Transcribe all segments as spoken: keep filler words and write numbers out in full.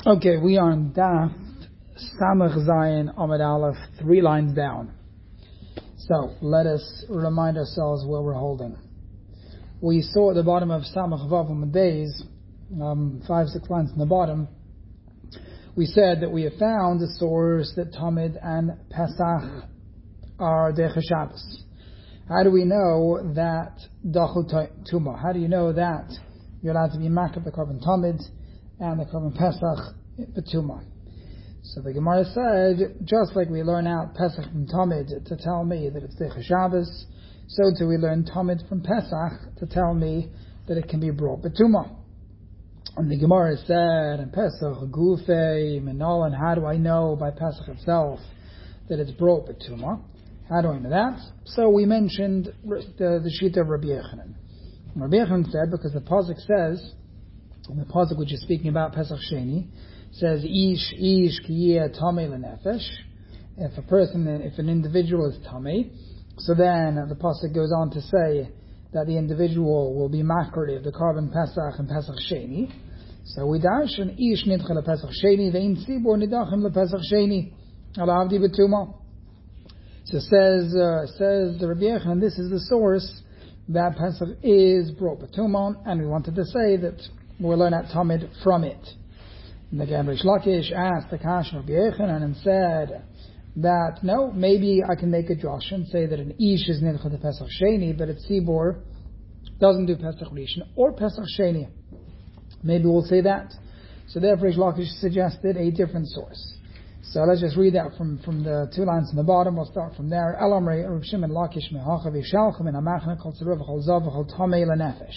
Okay, we are on Daf Samach Zayin Amud Aleph, three lines down. So let us remind ourselves where we're holding. We saw at the bottom of Samach Vav Amud Beis, um, five, six lines in the bottom, we said that we have found a source that Tamid and Pesach are Dechei Shabbos. How do we know that Dachu Tuma? How do you know that you're allowed to be makar the Korban Tamid and the Korban Pesach B'Tumah? So the Gemara said, just like we learn out Pesach from Tamid to tell me that it's Dechei Shabbos, so too we learn Tamid from Pesach to tell me that it can be brought B'Tumah. And the Gemara said, in Pesach, Gufei, Minal, and how do I know by Pesach itself that it's brought B'Tumah? How do I know that? So we mentioned the, the Shita of Rabbi Yechanan. Rabbi Yechanan said, because the Pasuk says, the Pasuk which is speaking about Pesach Sheni, says, Ish, Ish, Kiyeh, Tamei, Lenefesh. If a person, if an individual is Tamei, so then the Pasuk goes on to say that the individual will be makar of the Korban Pesach and Pesach Sheni. So we darshan, Ish nidcha lePesach Sheni, ve'in tzibor nidachim lePesach Sheni, ala avdi b'tumah. So says uh, says the Rabbi Yechanan, this is the source that Pesach is brought b'tumah, and we wanted to say that we'll learn at Tamid from it. And again, Rish Lakish asked the Kash of Rabbi Yechanan and said that no, maybe I can make a josh and say that an Ish is nidcha to Pesach Sheni, but a Tzibor doesn't do Pesach Rishon or Pesach Sheni. Maybe we'll say that. So therefore, Rish Lakish suggested a different source. So let's just read that from, from the two lines in the bottom. We'll start from there. Elamrei Rav Shimon Lakish mehacha v'shalcha min hamachna kol tzaruf v'chol zav v'chol tamei lenefesh.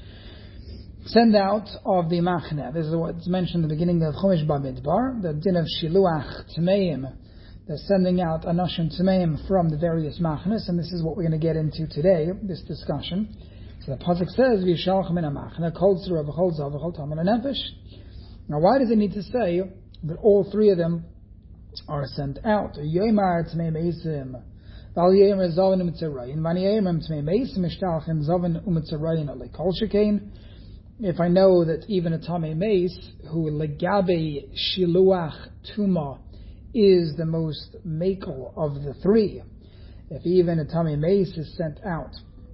Send out of the machna. This is what's mentioned at the beginning of Chumash Bamidbar, the din of shiluach tmeim, the sending out anashim tmeim from the various machnas, and this is what we're going to get into today, this discussion. So the pasuk says v'shalcha min hamachna kol tzaruf v'chol zav v'chol tamei lenefesh. Now, why does it need to say that all three of them are sent out? Yomar tmei meisim, val yomer zavin u'mitzarayin, vani yomer tmei meisim mishtalchen zavin u'mitzarayin alei kol shekain. If I know that even a tamei meis who legabe shiluach tuma is the most makel of the three, if even a tamei meis is sent out,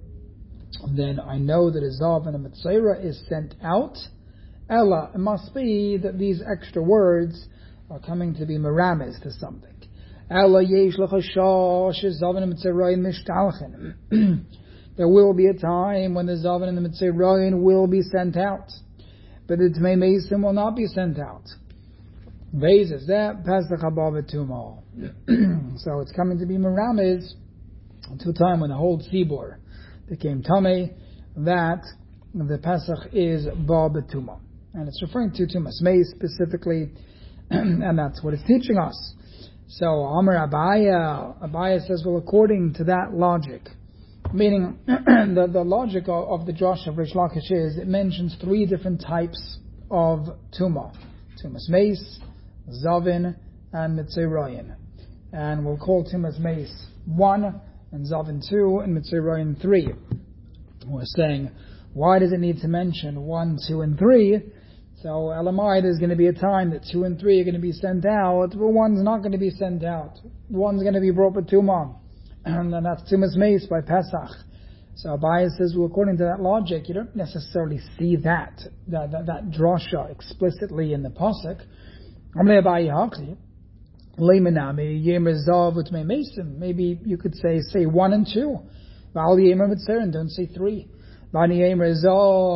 then I know that a zav and a mitzayra is sent out. Ella, it must be that these extra words are coming to be merames to something. Ella yesh l'chashash zavin mitzarayin mishtalchen. There will be a time when the zavin and the mitzarayin will be sent out, but the tmei meisim will not be sent out. Veizes that Pesach haba b'tumah. So it's coming to be merames to a time when the whole tzibor became tamei, that the Pesach is ba b'tumah, and it's referring to tumas meis specifically. And that's what it's teaching us. So Amar Abaya, Abaya says, well, according to that logic, meaning the, the logic of, of the Josh of Rish Lakish is, it mentions three different types of Tumah. Tumas Meis, Zavin, and Mitzirayin. And we'll call Tumas Meis one, and Zavin two, and Mitzirayin three. We're saying, why does it need to mention one, two, and three? So Elamai, there's going to be a time that two and three are going to be sent out, but one's not going to be sent out. One's going to be brought b'tumah, and then that's Tumas Meis by Pesach. So Abaye says, well, according to that logic, you don't necessarily see that that that, that drasha explicitly in the pasuk. Maybe you could say say one and two, and don't say three. I mean, if a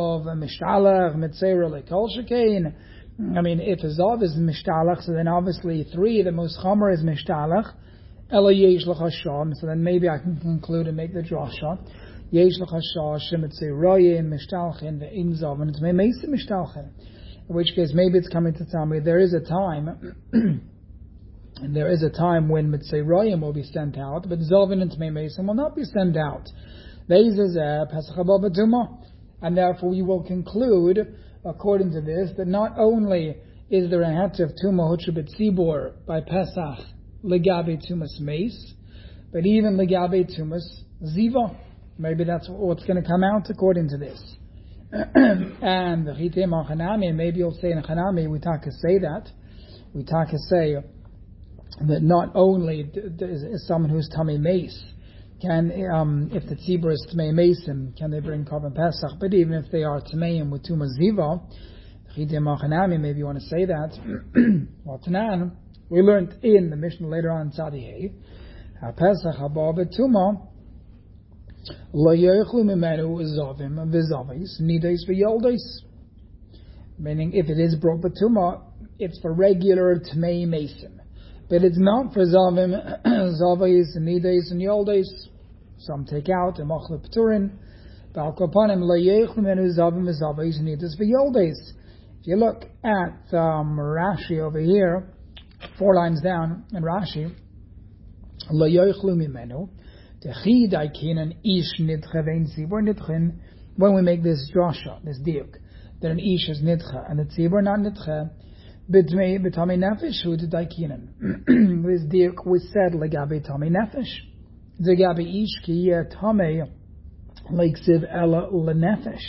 Zav is Mishtalach, so then obviously three, the most Chomer is Mishtalach. Ela Yesh L'Chasham, so then maybe I can conclude and make the drasha. Yesh L'Chasham, Mitzirayin, Mishtalchin, Ve'im Zav, and it's Me'mesim Mishtalchin. In which case, maybe it's coming to tell me there is a time, and there is a time when Mitzirayin will be sent out, but Zav and Me'mesim will not be sent out. And therefore we will conclude, according to this, that not only is there a het of Tumah Hutra B'Tzibor by Pesach Legabe Tumas Meis, but even Legabe Tumas Ziva. Maybe that's what's going to come out according to this. and the chitim on chanami, maybe you'll say in chanami, we talk to say that. We talk to say that not only is, is someone who's tummy mace, can, um, if the tzibur is Tamei Mason, can they bring Korban Pesach? But even if they are Tameim with Tuma Ziva, maybe you want to say that. Well, Tanan, we learned in the Mishnah later on, Tzadihei, Pesach haba betuma, lo yochlu mimenu zavim v'zavis, nides v'yoldes. Meaning, if it is brought betuma, it's for regular Tamei Mason. But it's not for Zavim, Zavis, and Nides, and Yoldes. Some take out, and Machle Pturin. Balkopanim, Layechlum, and Zavim, Zavis, and Nides, and Yoldes. If you look at um, Rashi over here, four lines down in Rashi, Layechlum, Mimenu, Techid, Aikinan, Ish, Nidche, Vein, Zibur, Nidchen, when we make this Joshua, this Diuk, that an Ish is Nidche, and the Zibur not Nidche, B'tmei b'tamei nefesh hu d'daikinan. This diuk was said legabe tamei nefesh. Zegabe ish ki yeh tamei leiksiv ela lenefesh.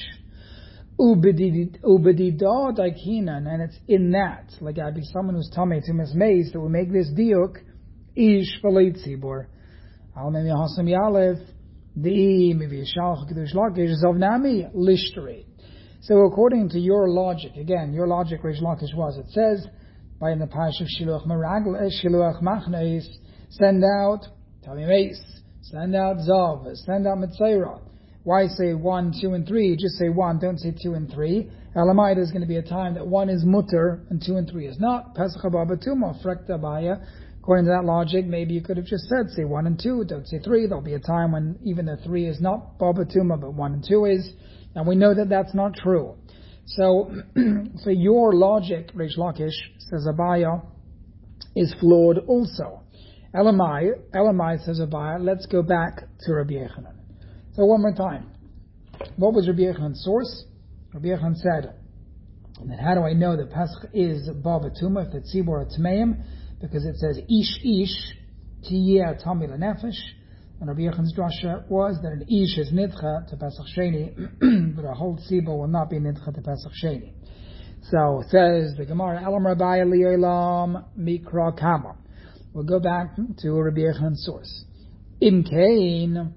Ubedida daikinan, and it's in that legabe someone who's tamei to mismaze that we make this diuk ish v'lei tzibur. Al memi hasam yalev di mivi yishalach kedush lakish zavnami lishteri. So according to your logic, again, your logic, Reish Lakish was, it says, by in the Parsha of Shiluach Meragel, Shiluach Machneis, send out Tamei Mace, send out Zav, send out Mitzayra. Why say one, two, and three? Just say one, don't say two and three. Elamai, there's going to be a time that one is mutter and two and three is not. Pesach haba betuma, frekta baya. According to that logic, maybe you could have just said, say one and two, don't say three. There'll be a time when even the three is not baba betuma, but one and two is. And we know that that's not true. So, so your logic, Reish Lakish, says Abaya, is flawed also. Elamai, Elamai says Abaya, let's go back to Rabbi Yechanan. So one more time. What was Rabbi Yechanan's source? Rabbi Yechanan said, that how do I know that Pesach is Baba Tuma, if it's Tzibur Tmeim? Because it says, Ish Ish, Tiyeh Tami Lenefesh. And Rabbi Yechanan's drasha was that an ish is nidcha to Pesach Sheni, but a whole tzibur will not be nidcha to Pesach Sheni. So it says the Gemara, Elam Rabbi Li'olam Mikra Kama. We'll go back to Rabbi Yechanan's source. In Cain,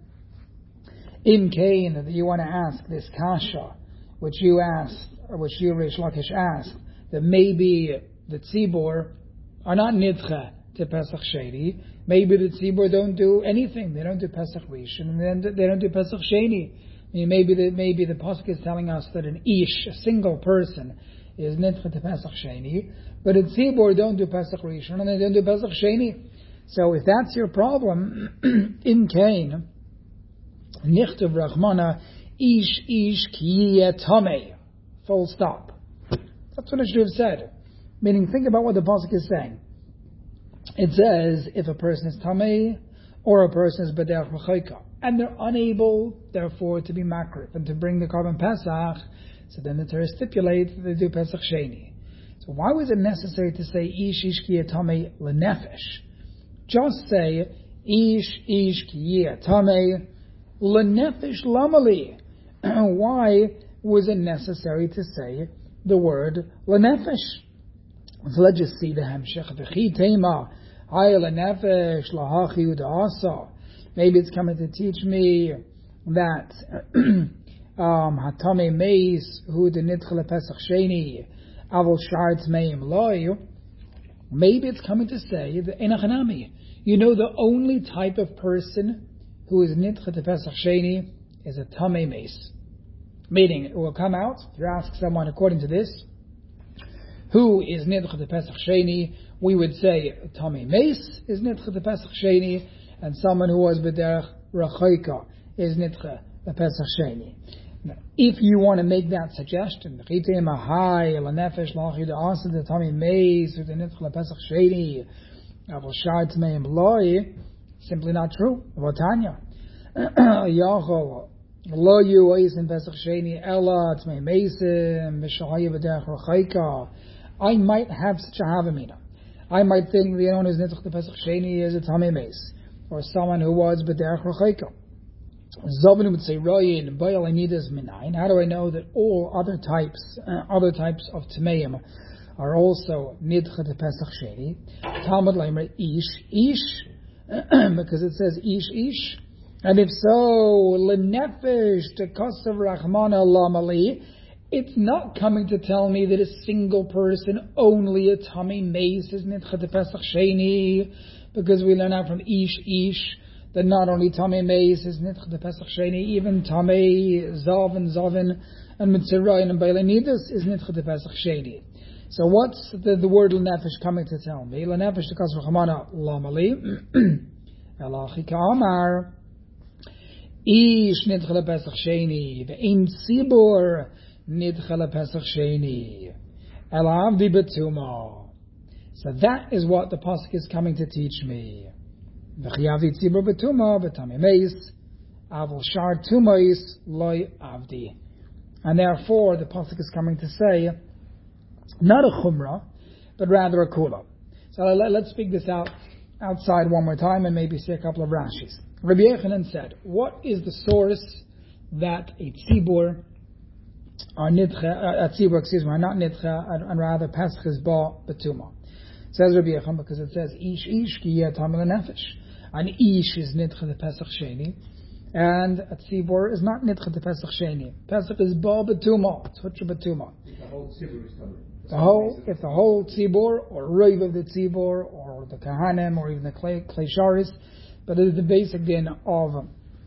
in Cain, that you want to ask this kasha, which you asked, or which you, Reish Lakish, asked, that maybe the tzibur are not nidcha to Pesach Sheni. Maybe the tzibur don't do anything. They don't do Pesach Rishon, and then they don't do Pesach Sheni. I mean, maybe the maybe the pasuk is telling us that an ish, a single person, is nidcha to Pesach Sheni, but the tzibur don't do Pesach Rishon and they don't do Pesach Sheni. So if that's your problem, in Cain, nichtav Rachmana ish ish ki tamei, full stop. That's what it should have said. Meaning, think about what the pasuk is saying. It says, if a person is tamei, or a person is b'derech v'chayka, and they're unable, therefore, to be makrif, and to bring the Korban Pesach, so then the Torah stipulates that they do Pesach Sheni. So why was it necessary to say, ish ish ki tamei lenefesh? Just say, ish ish ki tamei lenefesh lamali. Why was it necessary to say the word lenefesh? So let's just see the Hemshech. V'chi tema hay lenefesh lahachi u'da'asa. Maybe it's coming to teach me that um, hatame meis hu de nidcha lePesach Sheni avol shar tmeim loy. Maybe it's coming to say that enachanami. You know, the only type of person who is nidcha to Pesach Sheni is a tamei meis. Meaning, it will come out. If you ask someone according to this, who is nidcha to Pesach Sheni, we would say tamei meis is nidcha to Pesach Sheni, and someone who was b'derech rachoika is nidcha to Pesach Sheni. Now, if you want to make that suggestion, simply not true. Votanya. Lo you is in Pesach Sheni ella tmei meisim v'shahaya b'derech rachoika. I might have such a havamina. I might think the one who's nitzach to Pesach Sheni is a tamei meis, or someone who was b'derech rachoika. Zovin would say Royin, Boil Anidas Minayin. How do I know that all other types, uh, other types of Tameim are also Nidcha de Pesach Sheni? Talmud Leimer Ish, Ish, because it says Ish, Ish. And if so, Lenefesh de Kosav Rachmana Lamali, it's not coming to tell me that a single person, only a Tamei Meis is Nidcha de Pesach Sheni, because we learn out from Ish, Ish, that not only Tamei Meis is Nidcha de Pesach Sheni, even Tamei Zav and Zavin and Mitzirayin and Beilanidus is Nidcha de Pesach Sheni. So what's the, the word Lenefesh coming to tell me? Lenefesh de Kosav Rachmana Lamali, Elachi Ka'amar, Ish Nidcha de Pesach Sheni, Ve'im Tzibur Nidcha lePesach Sheni, El Avdi Betuma. So that is what the pasuk is coming to teach me. V'chiyavdi tzibur betuma b'tamei meis, avol shar tumais loy avdi. And therefore, the pasuk is coming to say not a chumrah, but rather a kula. So let, let's speak this out outside one more time and maybe see a couple of Rashis. Rabbi Yechanan said, "What is the source that a tzibur Or nidcha, tzibur, excuse me, not nidcha, and rather pesach is ba betuma." Says Rabbi Yechon because it says ish ish ki yeh tamei lenefesh, and ish is nidcha the pesach sheni, and a tzibur is not nidcha the pesach sheni. Pesach is ba betuma, tzutcha betuma. The whole tzibur is tamei. The whole, if the whole tzibur or reiv of the tzibur or the kahanim or even the klei sharis, but it is the basic din of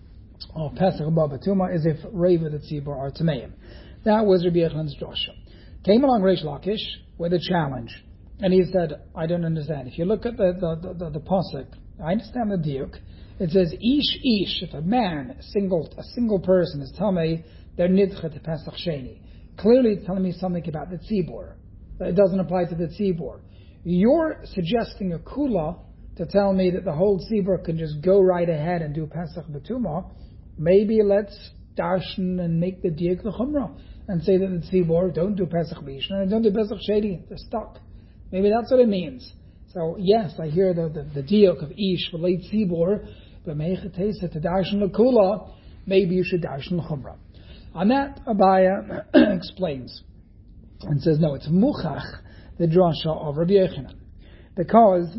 of pesach ba betuma is if reiv of the tzibur are tameim. That was Rabbi Yechanan's drasha. Came along Reish Lakish with a challenge, and he said, "I don't understand. If you look at the the the, the, the pasuk, I understand the diuk. It says ish ish. If a man, a single a single person is tamei, they're nidcha to Pesach Sheni. Clearly, it's telling me something about the tzibur. It doesn't apply to the tzibur. You're suggesting a kula to tell me that the whole tzibur can just go right ahead and do Pesach Betuma. Maybe let's darshan and make the diuk the chumrah and say that the tzibur don't do Pesach Bishna and don't do Pesach Sheni. They're stuck. Maybe that's what it means. So yes, I hear the the, the diuk of ish for late tzibur, but meichetesa to darshan lekula. Maybe you should darshan chumrah. On that, Abaya explains and says, no, it's muchach, the drasha of Rabbi Yechanan, because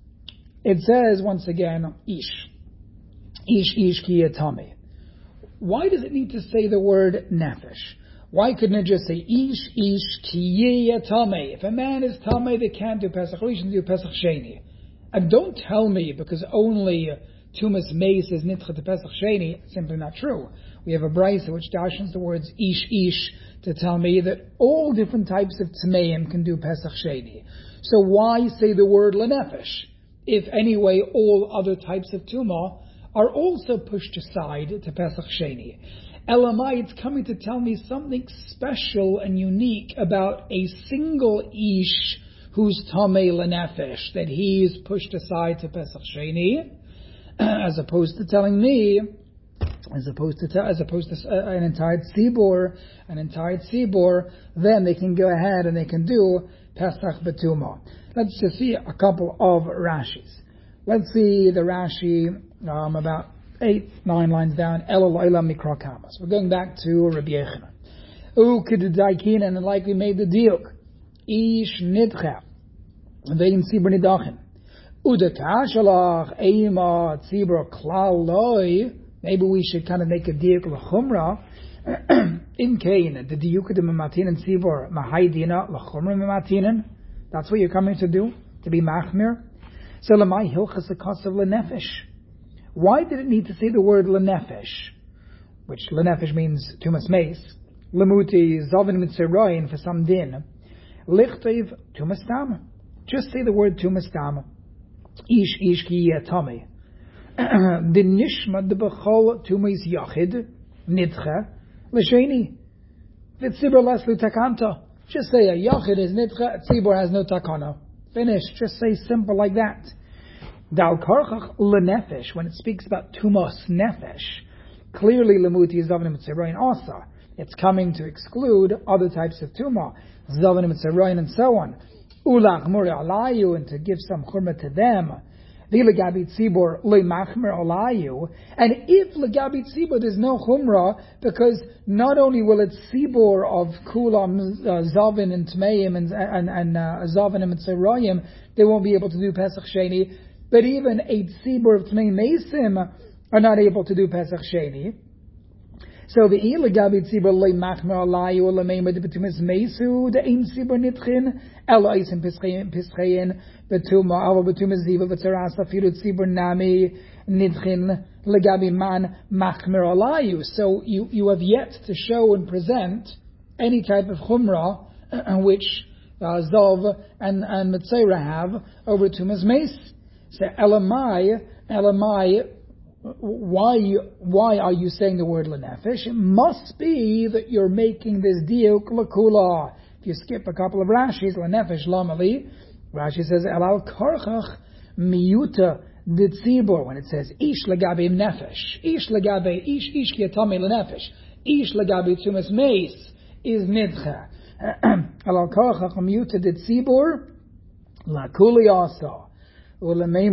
it says once again ish, ish ish ki yatami. Why does it need to say the word nefesh? Why couldn't it just say ish ish ki yatami? If a man is tamei, they can't do Pesach Rishon, they do Pesach Sheni. And don't tell me because only Tumas Meis is nitcha to Pesach Sheni. Simply not true. We have a brisa which darshans the words ish ish to tell me that all different types of tmeim can do Pesach Sheni. So why say the word lenefesh? If anyway all other types of tuma are also pushed aside to Pesach Sheni. Elamai, it's coming to tell me something special and unique about a single ish who's tamei lenefesh, that he is pushed aside to Pesach Sheni, as opposed to telling me, as opposed to te- as opposed to uh, an entire tzibur, an entire tzibur, then they can go ahead and they can do Pesach Betuma. Let's just see a couple of Rashis. Let's see the Rashi um, about eight, nine lines down. Elul Olam Mikra Kamas. We're going back to Rabbi Yechanan. U Kedudaikin, and like we made the diuk, Ish Nidcha, Vein Tzibur Nidachin. Udakashalach Eima Tzibur Klal Loi. Maybe we should kind of make a diuk l'chumra. In Kain, the diuk de matinen tzibur mahaydina l'chumra matinen. That's what you're coming to do, to be machmir. So lemay hilchas the cost of lenefesh. Why did it need to say the word lenefesh, which lenefesh means tumas meis, lemuti zavin mitzeroin for some din, lichtev tumas tam. Just say the word tumas tam. Ish ish ki yatami. The nishma the bechol tumis yachid nidcha l'sheni v'tzibur leslu takanta. Just say a yachid is nidcha, a tzibur has no takana. Finish. Just say simple like that. Dal karchach lenefesh, when it speaks about tumas nefesh, clearly lemuti zavanim tzirayin asa. It's coming to exclude other types of tuma, zavanim tzirayin and so on. Ulach muri alayu, and to give some churma to them. V'legabi tzibur loy machmer alayu. And if legabi tzibur there's no chumrah, because not only will it tzibur of kulam, uh, zavin and tmeim and and, and uh, zavin and mitzrayim, they won't be able to do Pesach Sheni, but even a tzibur of tmeim mesim are not able to do Pesach Sheni. So the legabi tzibur loy machmer alayu olameim betumas meisu the ein tzibur nitchin elo isim pischein pischein betuma avo betumas ziva v'tzaras afiru tzibur nami nitchin legabi man machmer alayu. So you you have yet to show and present any type of chumrah uh, which uh, Zov and and Metzora have over tumas meis. So elamai elamai. Why why are you saying the word lenefesh? It must be that you're making this diuk lakula. If you skip a couple of Rashis, lenefesh lamali, Rashi says elal karchach miyuta ditzibur. When it says ish legabe nefesh, ish legabe ish ish kiyatami lenefesh, ish legabe tumas meis is nidcha. Elal karchach miyuta ditzibur lakuli also. The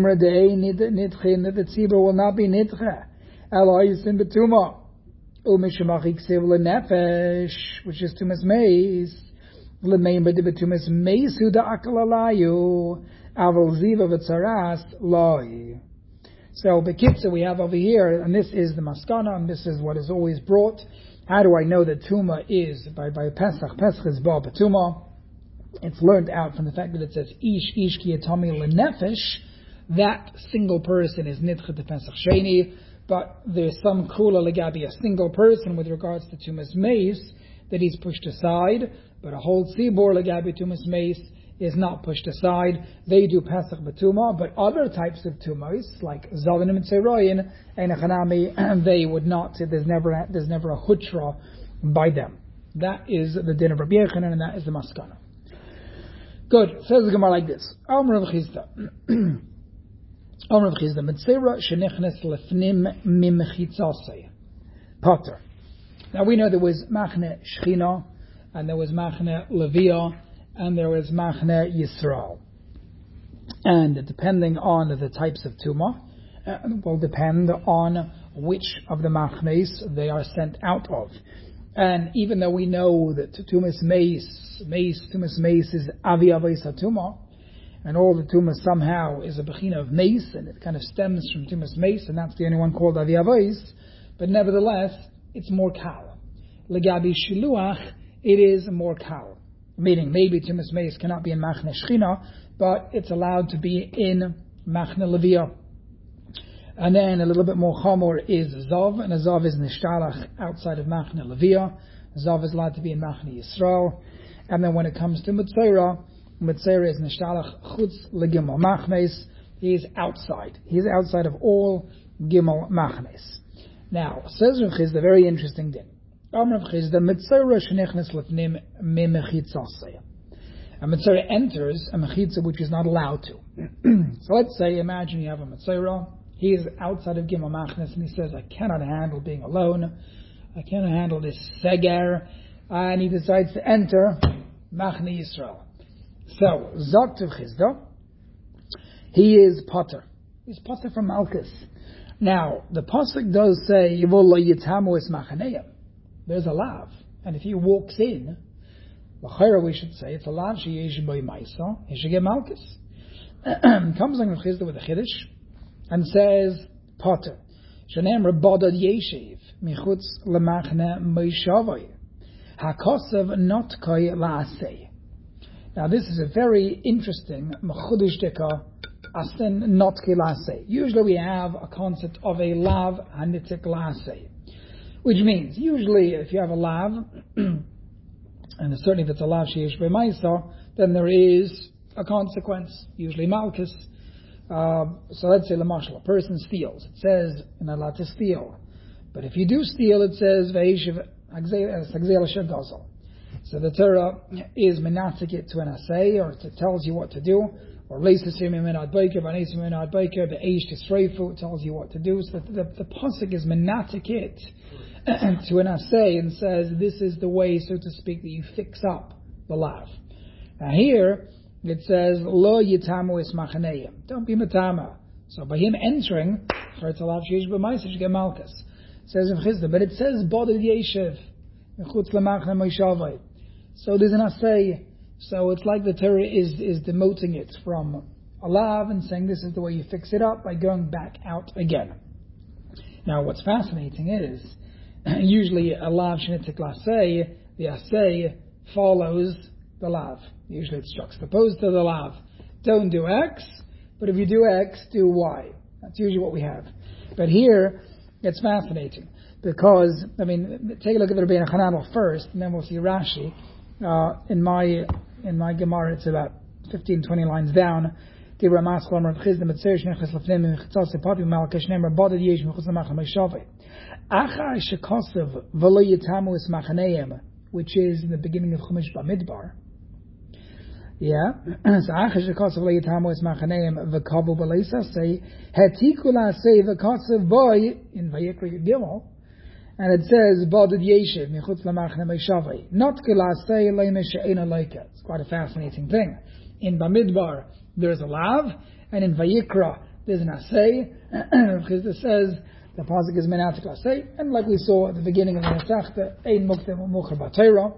tzibur will not be nidcha. Eloisin betuma. Umishmachik siv lenefesh, which is tumas meis. Lemeimer de betumas meis hu da akalalayu. Aval ziva v'tzaras loi. So bekitza we have over here, and this is the maskana, and this is what is always brought. How do I know that tuma is by by Pesach? Pesach is ba betuma. It's learned out from the fact that it says ish ish ki yatami lenefesh. That single person is nidcha to Pesach Sheni, but there's some kula legabi a single person with regards to tumas meis that he's pushed aside, but a whole tzibor legabi tumas meis is not pushed aside. They do Pesach betuma, but other types of tumas like zavanim and tzeroyin and echanami, they would not. There's never a, there's never a hutra by them. That is the din of Rabbi Yechanan, and that is the maskana. Good. Says the Gemara like this. Amr Rav Chizda. Amr Rav Chizda. Metzera shenichnes lefnim mimchitzasei. Potter. Now we know there was Machne Shechina, and there was Machne Levia, and there was Machne Yisrael. And depending on the types of tumah, uh, will depend on which of the Machnes they are sent out of. And even though we know that tumas meis, meis, tumas meis is avi avos hatuma, and all the tumas somehow is a bechina of meis, and it kind of stems from tumas meis, and that's the only one called avi avos. But nevertheless, it's more kal. Legabi shiluach, it is more kal. Meaning, maybe tumas meis cannot be in machne shchina, but it's allowed to be in machne levia. And then a little bit more chamor is Zav, and a Zav is Nishtalach outside of Machne Levia. Zav is allowed to be in Machne Yisrael. And then when it comes to Metzora, Metzora is Nishtalach Chutz Legimel Machnes. He is outside. He is outside of all Gimel Machnes. Now, says Rav Chizda, very interesting thing. Amr Rav Chizda, Metzora shenichnes lefnim mimechitzasei. A Metzora enters a Mechitza which is not allowed to. So let's say, imagine you have a Metzora. He is outside of Gimel Machnes, and he says, I cannot handle being alone. I cannot handle this seger. And he decides to enter Machne Yisrael. So, Zok Rav Chizda, he is Potter. He's Potter from Malchus. Now, the Pasuk does say, Yivol Yitamu es Machaneim. There's a lav. And if he walks in, l'chayra we should say, it's a lav sheyesh boy maisa, he should get Malchus. Comes on Rav Chizda with a chiddush, and says, Potter, Shanem Rabodad Yeshiv, Michutz Lemachne Meishavai, Hakosav Not Koi Laasei. Now this is a very interesting Mechudish Dika Asen Not Koi Laasei. Usually we have a concept of a Lav Hanitik Laasei, which means, usually if you have a Lav, and certainly if it's a Lav Sheyesh B'maisa, then there is a consequence, usually Malchus. Uh, so let's say Lamashal, a person steals. It says you're not allowed to steal. But if you do steal, it says Ve'eshiv Hagzeil Shagazel. So the Torah is menatikit to an assay, or it tells you what to do. Or Leisasim Minad Baker, Vanesim Minad Baker, the Eish Tisreifu tells you what to do. So the, the, the pasuk is menatikit to an assay and says this is the way, so to speak, that you fix up the lav. Now here, it says, Lo yitamu es machaneim. Don't be matama. So by him entering, Chartalav Sheish B'Maisa should get Malchus. Says Rav Chisda, but it says Boded Yeshiv Mechutz Lamachne Moishavai. So there's an assay. So it's like the Torah is is demoting it from a lav and saying this is the way you fix it up by going back out again. Now what's fascinating is usually a lav shenitik lasei, the assay follows the lav. Usually it's juxtaposed to the lav. Don't do X, but if you do X, do Y. That's usually what we have. But here, it's fascinating because, I mean, take a look at the Rabbeinu Hananel first, and then we'll see Rashi. Uh, in my in my Gemara, it's about fifteen, twenty lines down. Dibra Maskol Rav Chisda Mitzir Shnechas Lefnim Michitzas Papi Malkash Nemer Boded Yesh Mechutz Lamachne Moishavai. Achar Shekosev V'lo Yitamu Es Machaneim, which is in the beginning of Chumash Bamidbar. Yeah. So Achar Shekosev V'lo Yitamu Es Machaneim V'kavu B'leisa say Hetikula say V'kosev Boy in Vayikra Gimel. And it says, Boded Yeshiv, Michutz Lamachne Moishavai. Not Kilasei Leime She'ena Leika. It's quite a fascinating thing. In Bamidbar, there's a lav, and in Vayikra, there's an asay, because it says, the pasuk is Menatik Asay, and like we saw at the beginning of the Nesachta, Ein Muktem Mukhar B'Torah.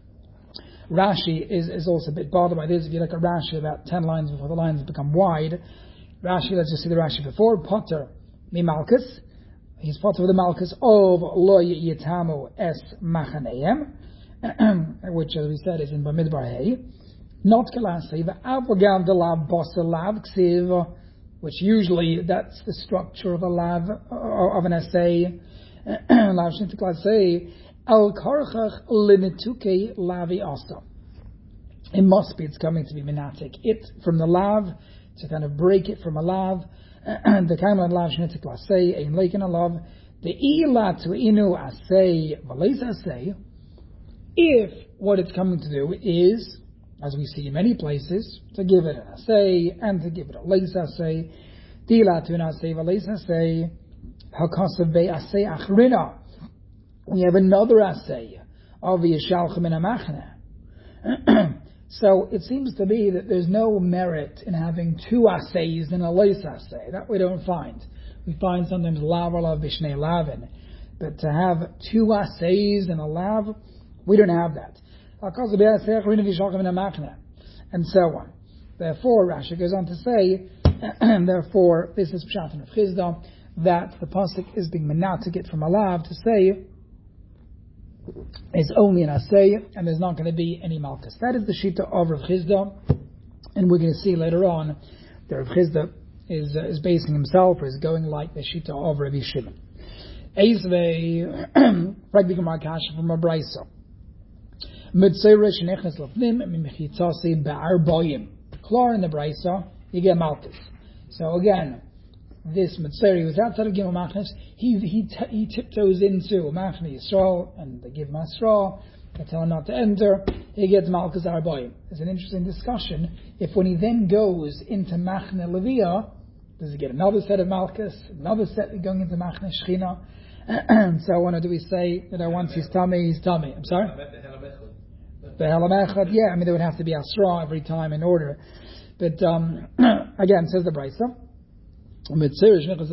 Rashi is, is also a bit bothered by this. If you look at Rashi, about ten lines before the lines become wide, Rashi, let's just see the Rashi before, Potter, Mimalkus, he's part of the Malchus of Lo Yitamu Es Machaneim, which, as we said, is in Bamidbar Hey. Not Kalasei, the Avogam de Lav Bossa Lav Ksiv, which usually that's the structure of a lav, of an essay. Lav Shintik Lasei, El Karchach Limituke Lavi Asa. It must be, it's coming to be Minatik. It from the lav, to kind of break it from a lav. The Kaiman Lav Shnitik Lasei, Ein Leikin Alav, the Ila to Inu Asei, Valais Asei, if what it's coming to do is, as we see in many places, to give it an Asei, and to give it a Leis Asei, Dila to an Asei, Valais Asei, Hakasav Be Asei Achrina, we have another Asei, of Yishalchem in Amachne. So it seems to be that there's no merit in having two assays and a leis assay. That we don't find. We find sometimes lav alav b'shnei lavin. But to have two assays and a lav, we don't have that. And so on. Therefore, Rashi goes on to say, and therefore, this is Pshat of Chisda, that the pasuk is being menatik from a lav to say, is only an assay, and there's not going to be any malchus. That is the shita of Rav Chisda, and we're going to see later on that Rav Chisda is uh, is basing himself, or is going like the shita of Rabbi Shimon. Eizvei, Rabbi Gemara Kasha from a brayso. Mitzayre shenechnes lafnim mimichitzasi be'arboyim. Klar in the brayso, you get malchus. So again, this Mitzeri who was outside of Gimel Machnes, he he t- he tiptoes into Machne Yisrael, and they give him a straw, they tell him not to enter, he gets Malchus Arboim. It's an interesting discussion. If when he then goes into Machne Levia, does he get another set of Malchus, another set going into Machne Shechina, and so on, or do we say, you know, once he's tummy, he's tummy? I'm sorry? The Helamechad, yeah, I mean, there would have to be a straw every time in order. But, um, again, says the Brisa, and if they enter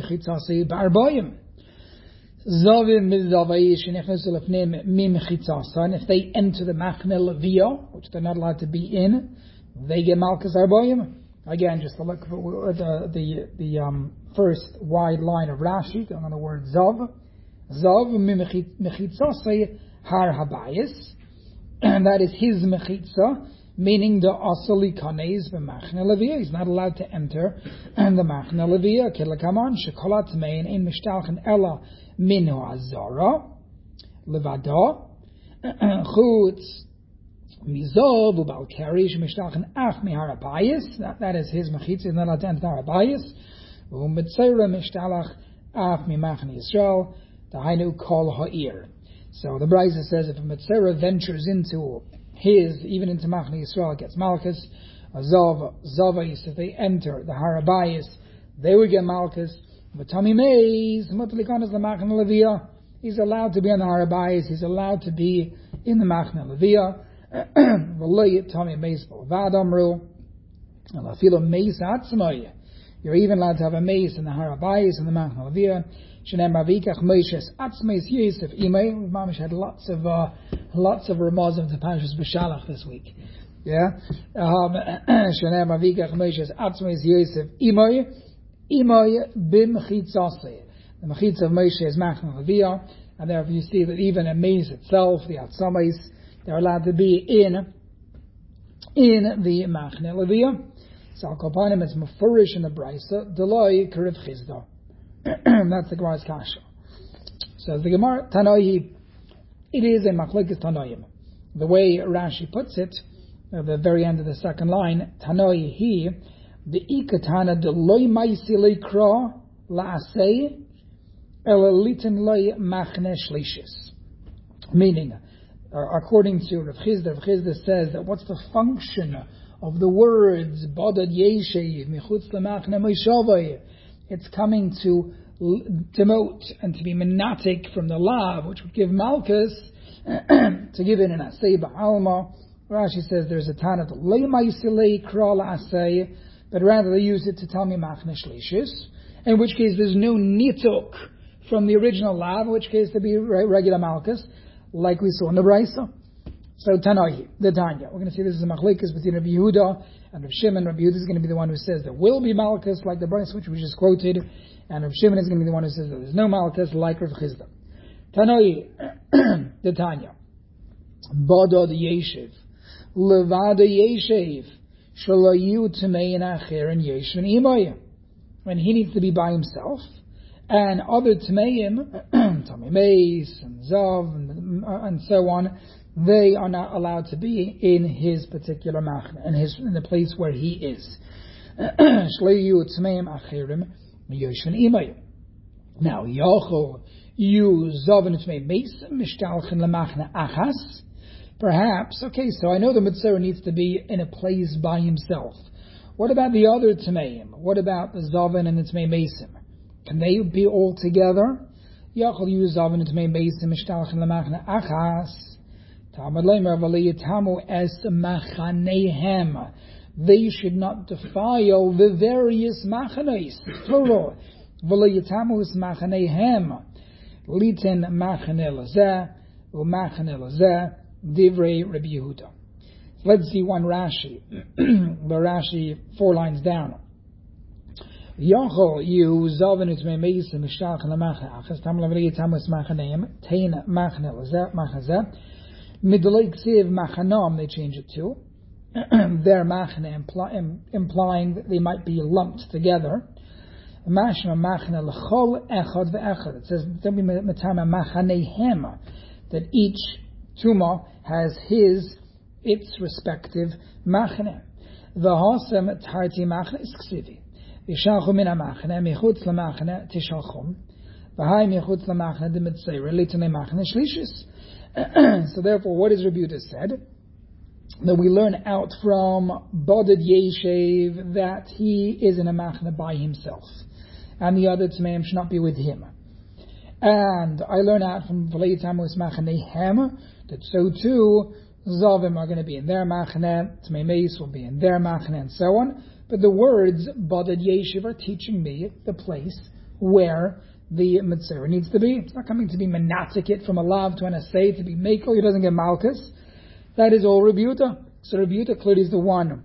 the Machne Levia, which they're not allowed to be in, they get Malchus Arboim. Again, just to look at the the, the um, first wide line of Rashi, going on the word Zav. Zav Michitzase Har Habayis, and that is his Mechitza, meaning the Asali Kanes b'Machne Levia. He's not allowed to enter and the Machne Levia. Kilakaman Shekolat Mein in Mishtalchen Ella Minu Azara Levada Chutz Mizov Ubal Karish Mishtalchen Af Mihar Abayis. That is his Mechitza. He's not allowed to enter Abayis. U'Mitzayra Mishtalach Af Mimachne Yisrael Dahainu Kol Ha'ir. So the Brisa says if a Mitzayra ventures into his, even into Machne Yisrael, gets Malchus, Zav, Zavais, if they enter the Harabayis, they would get Malchus. But Tommy Mays, Mutalikan is the Machne Levia. He's allowed to be on the Harabayis, he's allowed to be in the Machne Levia. V'loy Tommy Mays B'Vad Amru, Alafilo Mays Atzmai, You're even allowed to have a mace in the Harabayis and the Machne Leviyah. Shenem Ravikach Moshes Atzmeis Yosef Imay. Mamish had lots of uh, lots of Ramazim to Parashas B'Shalach this week. Yeah. Shenem Ravikach Moshes Atzmeis Yosef Imay. Imay b'Mechitzaseh. The Mechitza of Moshe is Machne Leviyah, and therefore you see that even a mace itself, the Atzamais, they're allowed to be in in the Machne Leviyah. So Al-Kopanim is Mefurish in the Brisa, Deloi Kariv Chizda. That's the Gemara's Kasha. So the Gemara, Tanoi, it is a Machlekes Tanoim. The way Rashi puts it, at the very end of the second line, Tanoi he, the Ikatana Deloi Maisi Lekra La'asei Elelitin Loi Machne Shlishis. Meaning, according to Rav Chizda, Rav Chizda says that what's the function of the words Badad Yeshev Michutz Lamachne Moishavai? It's coming to demote and to be menatic from the lav, which would give Malchus to give it an Asay Ba'alma. Rashi says there's a Tanat Leimaisile Kral Asay, but rather they use it to tell me Machne Shlishis, in which case there's no nituk from the original lav, in which case to be regular Malchus, like we saw in the Brisa. So Tanahi, the Tanya. We're going to see this is a machlekes between Rabbi Yehuda and Rav Shimon. Rabbi Yehuda is going to be the one who says there will be Malchus, like the Brisa which we just quoted, and Rav Shimon is going to be the one who says that there's no Malchus, like Rav Chizda. Tanahi, the Tanya. Badad Yeshiv, Levada Yeshiv, Shalayu Tamein Acher and Yeshvin Imaya. When he needs to be by himself, and other Tameim, Tamei Meis and Zav and, and so on, they are not allowed to be in his particular machne, in his in the place where he is. Now, Yachol you Zav Tamei Meis Mishtalchen Lemachne Achas. Perhaps, okay, so I know the Mitzvah needs to be in a place by himself. What about the other Tameim? What about the Zavin and the Tamei Meisim? Can they be all together? Yachol you Zavin and Tamei Meisim Mishtalchen Lemachne Achas. They should not defile the various machanes. Plural. V'lo machanehem. Litin machane lazeh u'machane lazeh divrei Rabbi Yehuda. Let's see one Rashi. The Rashi four lines down. Yachol you zavin utmei meisim mishtach lemachane achas tam v'lo yitamu es machanehem tein machane lazeh machazeh. Midlake Siv Machanam, they change it to. Their Machane imply, implying that they might be lumped together. Mashma Machane L'chol Echad Ve'echad. It says, Matama Machanehem, that each Tuma has his, its respective Machane. V'hasem Tarti Machane Isksivi. V'shalchu Mina Machane, Michutz L'Machane Tishalchum. V'hai Michutz L'Machane D'Mitzayre, Litane Machane Shlishis. So therefore, what has Rabbi Yehuda said? That we learn out from Badad Yeshev that he is in a machne by himself, and the other Tmeim should not be with him. And I learn out from V'lei Tamus Machanehem that so too Zavim are going to be in their machne, Tmei Meis will be in their machne, and so on. But the words Badad Yeshiv are teaching me the place where the Mitzvah needs to be. It's not coming to be menatikit from a lav to an asay to be mako. He doesn't get malchus. That is all Rabbi Yehuda. So Rabbi Yehuda clearly is the one,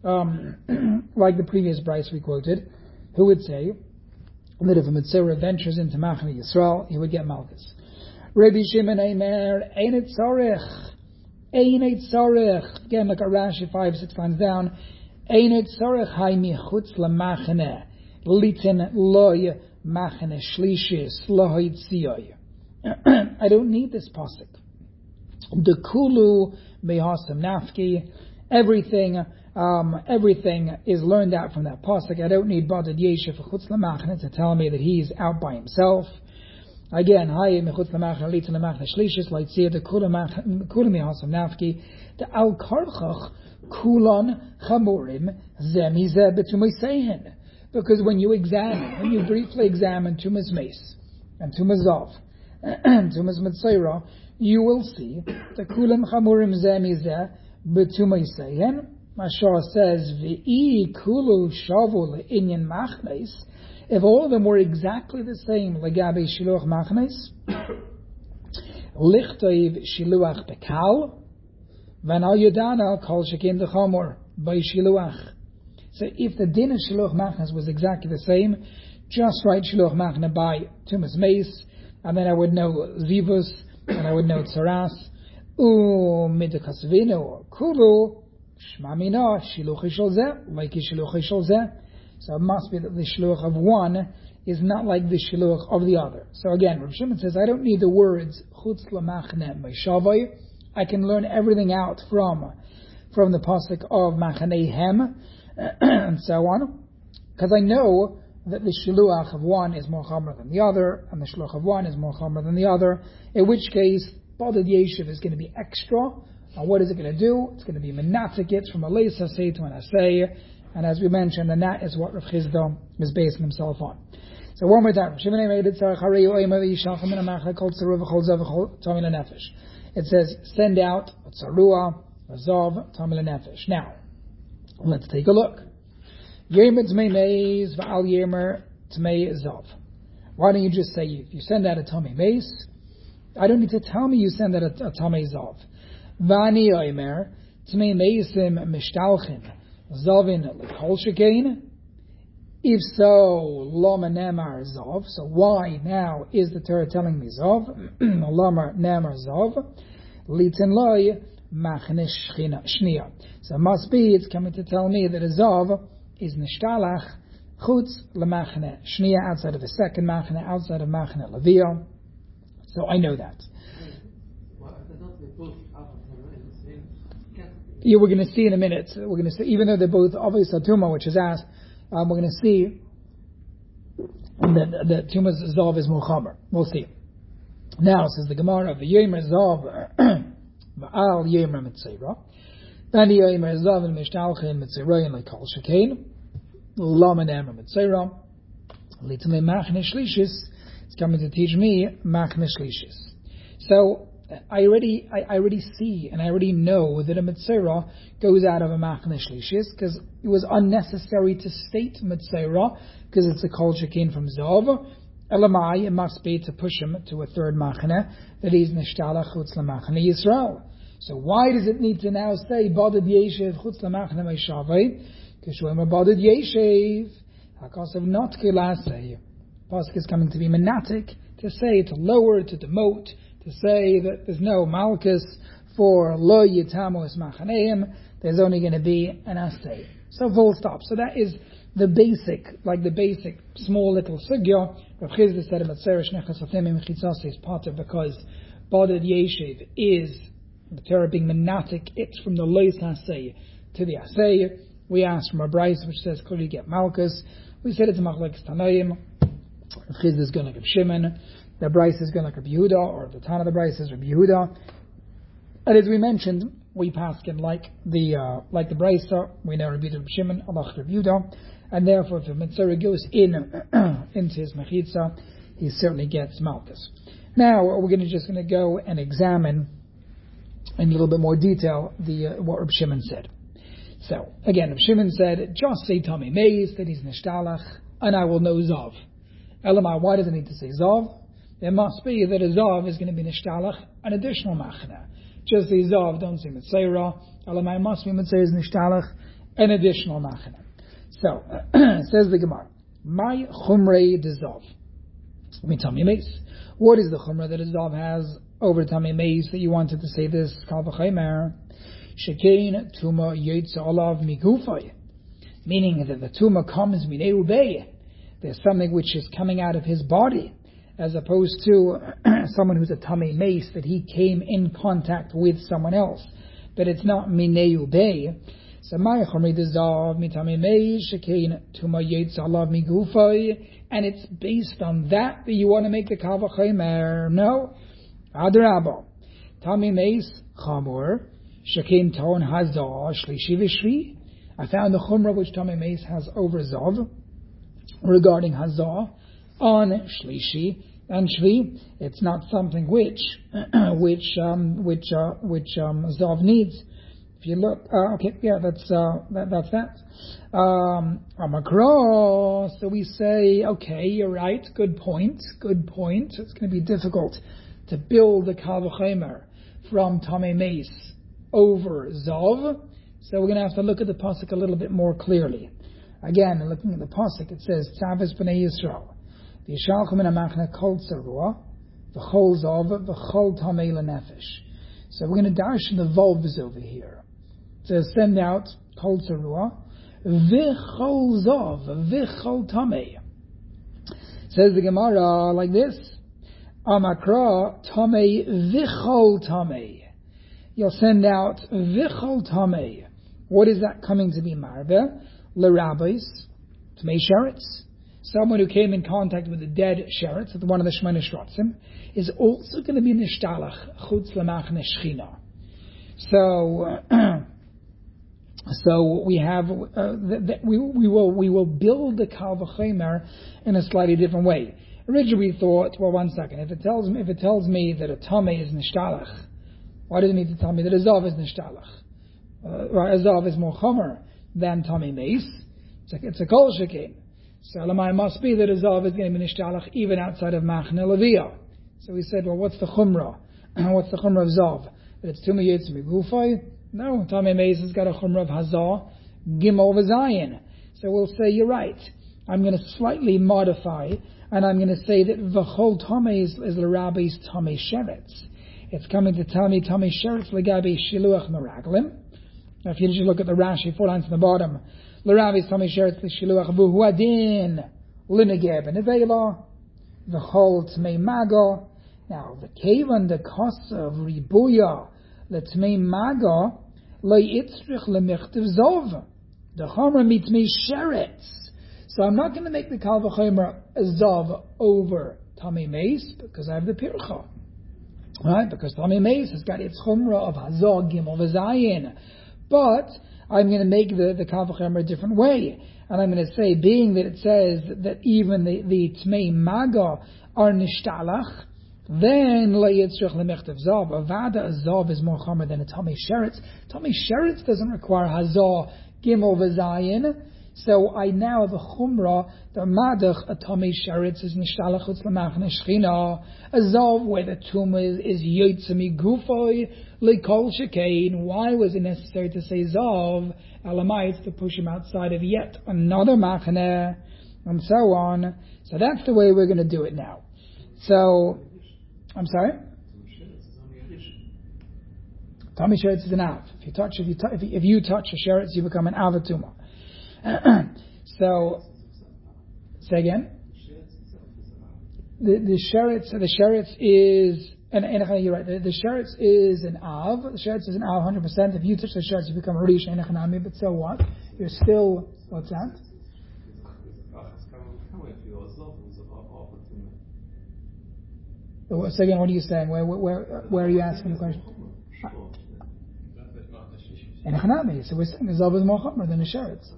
um, like the previous Bryce we quoted, who would say that if a Mitzvah ventures into Machne Yisrael, he would get malchus. Rabbi Shimon Eimer, Ein et Tzarech, Ein et Tzarech. Again, like a Rashi five, six lines down. Ein et Tzarech hai michutz lemachne, litin loy machne shlishis lohoid siyoy. I don't need this pasuk. The kulu mehasam nafki. Everything, um, everything is learned out from that pasuk. I don't need badad yeshiv chutz lemachne to tell me that he's out by himself. Again, haye mechutz lemachne litin lemachne shlishis loitziyah the kulu mehasam nafki. The al karchach kulan chamurim zemizeh betumisehen. Because when you examine, when you briefly examine Tumas Meis and Tumas Zav and Tumas Mitzayra, you will see the Kulam Chamurim Zemizeh Betumaisehen Mashal says, V'i kulu shavu le'inyan machnes, if all of them were exactly the same, legabe shiluach machnes, lichtoiv shiluach bekal, v'nal yudana kol shekin dechamor, by shiluach. So if the din of shiluach machnes was exactly the same, just write shiluach machne by tumas meis, and then I would know zivus, and I would know tsaras, u midakasvino kulu, shmamina shiluch shel zeh, like shiluch shel zeh. So it must be that the shiluch of one is not like the shiluch of the other. So again, Rav Shimon says, I don't need the words chutz lamachne meishavai. I can learn everything out from from the pasuk of machanehem and so on, because I know that the shiluach of one is more chomer than the other, and the shiluach of one is more chomer than the other. In which case, Badad Yeshiv is going to be extra. And what is it going to do? It's going to be menatikit from a leis hasei to an hasei. And as we mentioned, and that is what Rav Chizda is basing himself on. So one more time. It says, send out tzarua, zav, tamil nefesh. Now, let's take a look. Yemer tmei meis v'al yemer tmei zav. Why don't you just say, if you send out a tamei meis, I don't need to tell me you send out a, a tamei zav. V'ani yemer tmei meisim mishtalchim. Zavin l'kol shekein. If so, lama nemar zav. So why now is the Torah telling me zav? Lama nemar zav. Litin loy machne shnia. So it must be, it's coming to tell me that a zav is nishtalach chutz lemachne shnia, outside of the second machne, outside of machne levia. So I know that. Yeah, we're going to see in a minute. We're going to see, even though they're both obvious Tuma, which is asked, um, we're going to see that the Tuma's Zav is Muhammad. We'll see. Now, says the Gemara of the Yemer Zav, Ba'al Yemer Mitzera, Bani Yemer Zav and Mishtalchin Mitzera and Lekal Shekein, Laman Emer Mitzera, Litame Machne Shlishis. It's coming to teach me Machne Shlishis. So, I already, I, I already see and I already know that a Mitzera goes out of a Machne Shlishis, because it was unnecessary to state Mitzera, because it's a Kol Shekin from Zav. Elamai, it must be to push him to a third Machne, that he's Nishtalach Chutz LaMachne Yisrael. So why does it need to now say Badad Yeshiv Chutz LaMachne Meishavai? Kishoyma Badad Yeshiv Hakasav not Kilasei. Pasuk is coming to be menatic, to say, to lower, to demote, to say that there's no malchus for lo yitamos machaneim, there's only going to be an asay. So full stop. So that is the basic, like the basic small little sugya. Rav Chizda said about Seresh Nechas Atemim Chitzas is potter, because Badad Yeshiv is the Torah being menatic. It's from the lois asay to the asay. We asked from a Bryce which says clearly you get malchus. We said it's a machlekes tanaim. Rav Chizda is going to give Shimon. The Bryce is going like Rabbi Yehuda, or the Tana of the Bryce is Rabbi Yehuda. And as we mentioned, we paskin like the uh, like the Bryce. We know Rabbi Yehuda, Shimon, Allah Rabbi Yehuda, and therefore if a Mitzvah goes in into his mechitza, he certainly gets malchus. Now we're going to just going to go and examine in a little bit more detail the uh, what Rabbi Shimon said. So again, Rabbi Shimon said, just say Tommy Meis that he's nishtalach, and I will know zav. Elamai, why does it need to say zav? There must be that a zav is going to be nishtalach, an additional machna. Just the zav, don't say mitzayra. Elamai must be mitzayra nishtalach, an additional machna. So, says the Gemara, my chumrei de zav. Let me tell me meis. What is the chumrah that a zav has over Tamei Meis that you wanted to say this? Kal v'chaymer. Shekein tuma yetsa olav migufay. Meaning that the tuma comes minei ubei. There's something which is coming out of his body, as opposed to someone who's a Tamei Meis, that he came in contact with someone else. But it's not minei ubei. So my chomri dezav mitamei meis shekein tuma yetsa olav migufay. And it's based on that that you want to make the kal v'chaymer. No. Adrabah. Tamei Meis chamor. Shekein ton hazah shlishi v'shvi. I found the chumrah which Tamei Meis has over zav regarding hazah on shlishi and shvi. It's not something which which um, which uh, which um, zav needs. If you look, uh, okay, yeah, that's uh, that, that's that. Um, Amakro. So we say, okay, you're right. Good point. Good point. It's going to be difficult to build the kal v'chomer from tamei meis over zov. So we're going to have to look at the pasuk a little bit more clearly. Again, looking at the pasuk, it says, "Tzavis b'nei Yisrael, v'yishalchu min hamachna kol tzarua, v'chol zov, v'chol tamei lenefesh." So we're going to dash the vovs over here. To send out kol tzarua, v'chol zov, v'chol tamei. Says the Gemara like this: Amakra tamei v'chol tamei. You'll send out v'chol tamei. What is that coming to be marbe? L'rabbis, tamei sheretz. Someone who came in contact with the dead sheretz, one of the Shemona Shratzim, is also going to be nishtalach chutz l'machne shchina. So. Uh, So we have uh, th- th- we we will we will build the kal v'chomer in a slightly different way. Originally we thought, well, one second, if it tells me if it tells me that a tamei is nishtalach, why does it need to tell me that a zav is nishtalach? Uh, right, a zav is more chomer than tamei meis. It's a, it's a kol shekin. So it must be that a zav is going to be nishtalach even outside of machne leviyah. So we said, well, what's the chumrah? What's the chumrah of zav? That it's tumah yetz migufay. No, tamei meis has got a chumrah of hazah, gimel v'zayin. So we'll say, you're right. I'm going to slightly modify, and I'm going to say that v'chol tamei is, is l'rabbi's tamei sheretz. It's coming to tell me tamei sheretz l'gabi shiluach meraglim. Now if you just look at the Rashi, four lines on the bottom, l'rabbi's tamei sheretz l'shiluach v'hu adin l'negeb nevela v'chol tamei maga. Now the kevan, the costs of ribuya, L'tmei maga lo'itzrich lemichtiv zov. The chomer mitmei sheretz. So I'm not going to make the kal v'chomer zov over tamei meis because I have the pircha, right? Because tamei meis has got its chumrah of hazah gimel v'zayin. But I'm going to make the the kal v'chomer a different way, and I'm going to say, being that it says that even the the tmei maga are nishtalach, then le'yitzrich lemechtav zav. Avada zav is more chomer than a tamei sheretz. Tamei sheretz doesn't require hazah gimel v'zayin. So I now have a chumrah. The madach a tamei sheretz is nishtalach chutz l'machne shchina. A zav where the tumah is, is yotze migufoy lekol shekein. Why was it necessary to say zav? Elamai, to push him outside of yet another machne, and so on. So that's the way we're going to do it now. So. I'm sorry? Tamei sheretz is an av. If you touch, if you, t- if you, if you touch a sheretz, you become an avatuma. So, say again. The the sheretz, the sheretz is, and, and you're right. The, the sheretz is an av. The sheretz is an av one hundred percent. If you touch the sheretz, you become a rish enechanami. But so what? You're still, what's that? So again, what are you saying? Where where where are you asking the question? In a Hanami, so we're saying the Zav is more chomer than the sheretz.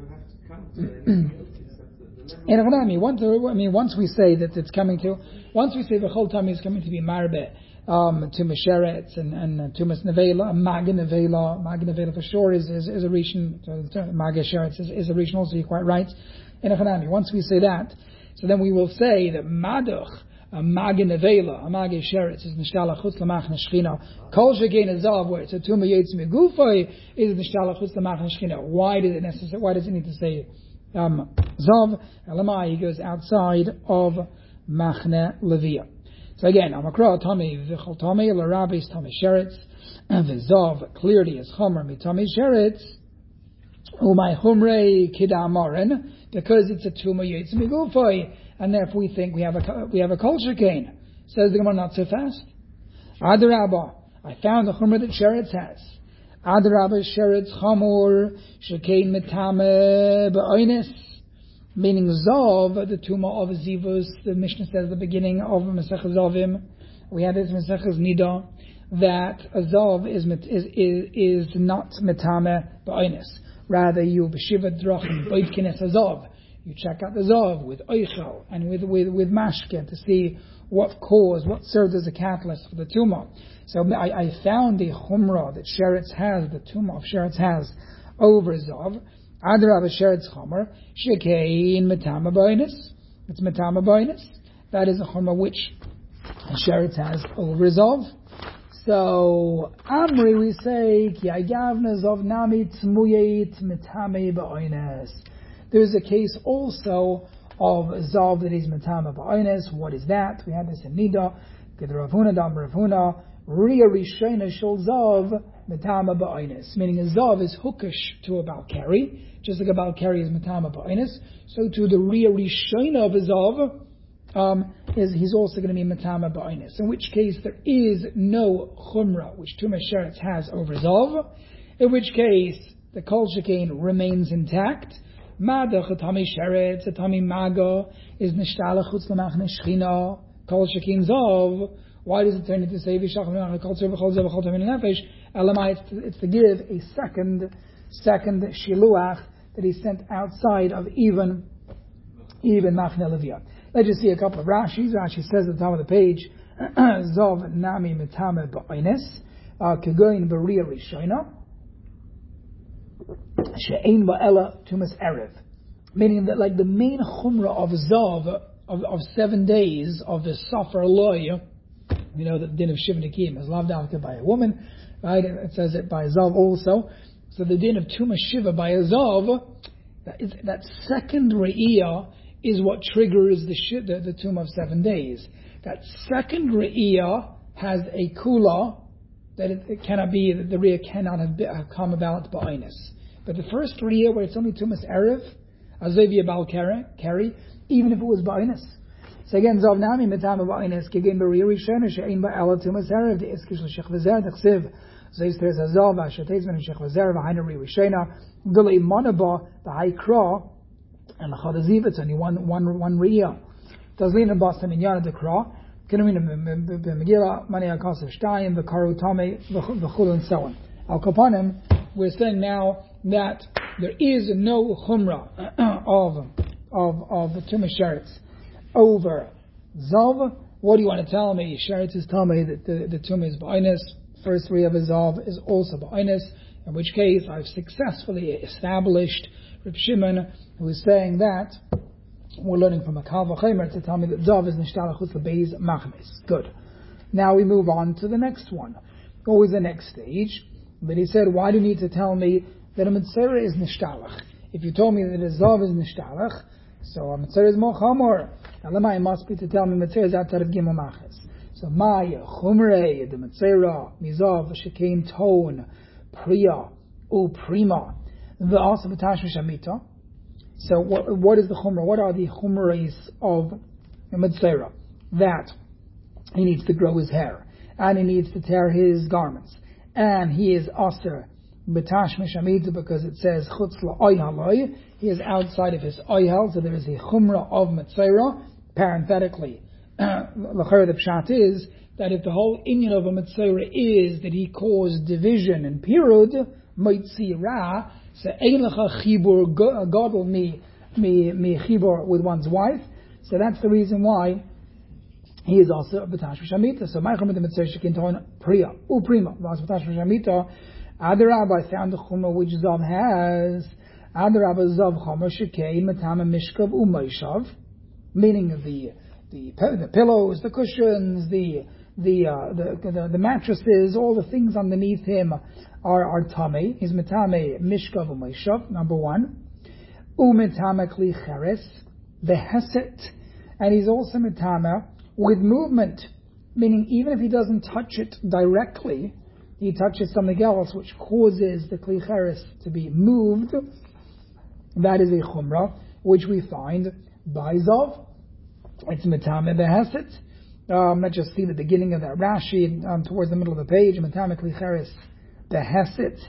In a Hanami, once I mean once we say that it's coming to, once we say the whole time is coming to be marbe, um, to sheretz and and to nevela, maga nevela, maga nevela for sure is is, is a rishon. Maga sheretz is, is a rishon. Also, you're quite right. In a Hanami, once we say that, so then we will say that maduch. A mage nevela, a mage sheretz is nishtalach chutz l'machne shchina. Kol shekein zav, where it's a tumah yetz migufoy, is nishtalach chutz l'machne shchina. Why does it necessary? Why does it need to say um, zav? Elamai, he goes outside of machne leviyah. So again, amakra tamei v'chol tamei l'rabis tamei sheretz v'zav clearly is chomer mitamei sheretz umay chumrei kidamarin because it's a tumah yetz migufoy. And therefore we think we have a we have a kol shekein. Says the Gemara, not so fast. Adarabba, I found the chumrah that sheretz has. Adarabba sheretz chamor shekein metame be'oines, meaning zav, the tumah of zivus. The Mishnah says at the beginning of Masechah Zavim, we had this Masechah Nida, that a zav is is is, is not metame be'oines. Rather, you b'shiva drachim boitkenes a zav. You check out the Zav with Oichel and with, with, with Mashke to see what caused, what served as a catalyst for the tumor. So I, I found the Chumrah that Sheretz has, the tumor of Sheretz has over Zav. Adrab Sheretz Chomer, Shekein Metama Boinus. It's Metama Boinus. That is a Chumrah which Sheretz has over Zav. So, Amri, we say, Ki agavna Zav Nami Tmuyeit Metame Boinus. There's a case also of Zav that is Metama Boinus. What is that? We had this in Nida. Ged Rav Huna, Dam Rav Huna. Ria Rishena Shol Zav Metama Ba'inus, meaning a Zav is hookish to a Balkari, just like a Balkari is Metama Ba'inus. So to the Ria Rishena of a Zav, um, is he's also going to be Metama Ba'inus. In which case there is no Chumrah which Tumah Sheretz has over Zav. In which case the Kol Shekain remains intact. Mada Chatami Sheretz, Chatami Maga is Nishtalach Chutz Lamachne Shechina, Kol Shekain Zav. Why does it turn into say V'shach V'nach Kol Tzur V'chol Zeh V'chol Tamim Nefesh? Elamai, it's to give a second, second shiluach that he sent outside of even, even Machne Leviyah. Let's just see a couple of Rashis. Rashi says at the top of the page, Zav Nami Metame Ba'ines, Kegoyin B'Ria Rishona, She'ein Ba'ela Tumas Erev. Meaning that like the main chumrah of Zav, of, of seven days of the Safar Loy, you know, the din of Shiv Nikim is loved after by a woman, right? It says it by a Zav also. So the din of Tuma Shiva by a Zav, that, is, that second Re'iyah is what triggers the, shiv, the, the Tumah of seven days. That second Re'iyah has a Kula, that it, it cannot be, that the Re'iyah cannot have, have come about Ba'inus. But the first Re'iyah, where it's only Tumas Erev, Azevi Abal Kari, even if it was Ba'inus. So again, Zav Nami Metama Ba'inus, Kegin B'Ria Rishona, She'ein Ba'ela Tumas Erev, the Iskish L'Shech V'zer, D'chsiv, Zeis Teres Hazav, V'Ashatez Ben L'Shech V'zer, V'Haina Ri Rishona, Gulei Monaba, the High Kra, and L'Chadaziv, it's only one, one, one Re'iyah. Tazlina Basta Minyana D'Kra, Kinamina B'Megillah, Mani HaKasav Shtayim, V'Karu Tame, V'Chul, and so on. Al Kapanim, we're saying now that there is no Chumrah of, of, of Tumah Sheretz over Zav. What do you want to tell me? Sheretz is telling me that the, the Tumah is Ba'inus. First three of a Zav is also Ba'inus, in which case I've successfully established Reb Shimon, who is saying that we're learning from a Kal V'Chomer to tell me that Zav is Nishtalach Chutz L'Beis Machmes. Good. Now we move on to the next one. What was the next stage? But he said, why do you need to tell me that a Metzora is Nishtalach? If you told me that a Zav is Nishtalach, so a Metzora is Mochamor. Elamai must be to tell me Metzora is outside of Gimel Maches. So Maya, Chumrei, the Metzora, Mizav, Shekain Tone, Priya, U Prima, the also B'Tash Mishamita. So what, what is the Chumrah? What are the Chumrais of a Metzora? That he needs to grow his hair, and he needs to tear his garments, and he is Aser B'Tash Mishamita because it says Chutz La'Oyhaloi. He is outside of his Oyhal, so there is a Chumrah of Metzora. Parenthetically, L'chara the Pshat is that if the whole inyan of a Metzora is that he caused division and pirud, Moitzi Ra, so Ein Lecha Chibur Gadol mi mi Chibur with one's wife. So that's the reason why he is also B'Tash Mishamita. So Ma'achim the Metzora Shekin Ton Priya U Prima Vas B'Tash Mishamita. Adarab, I found the Chumrah which Zav has. Adarab Zav Chomer Shekein Matama Mishkav U'Meishav, meaning the the the pillows, the cushions, the the uh, the, the the mattresses, all the things underneath him are are tame. He's Matame Mishkav U'Meishav. Number one, U'Matama Kli Cheres Beheset, and he's also Matama with movement, meaning even if he doesn't touch it directly, he touches something else which causes the Kli Cheres to be moved. That is a Chumrah which we find by Zav. It's Metame Beheset. Um, let's just see the beginning of that Rashi um, towards the middle of the page. Metame Kli Cheres Beheset.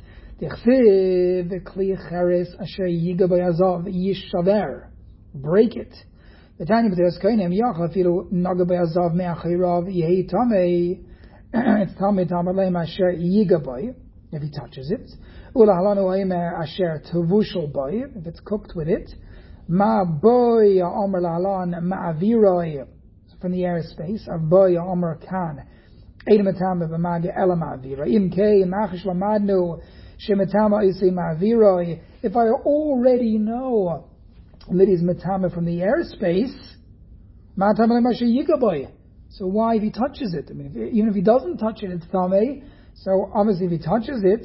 T'chsiv Kli Cheres Asher Yiga B'Yazav Yishaver. Break it. V'tani B'Teres Koinem Yachal Filu Naga B'Yazav Me'achirav Yehi Tamei. It's Tamei Tamalem Asher Yiga B'Y, if he touches it. Ula Halanu Aim Asher Tavushal B'Y, if it's cooked with it. Ma boy Omer Lalan Ma'aviroi from the airspace of boy Omer Khan. Edamatama b'maga ela ma'avira. Im kei machish lamadnu shematama isi ma'aviroi. If I already know that he's matama from the airspace, matama l'mashe yigaboy. So why if he touches it? I mean, if, even if he doesn't touch it, it's tamei. So obviously, if he touches it,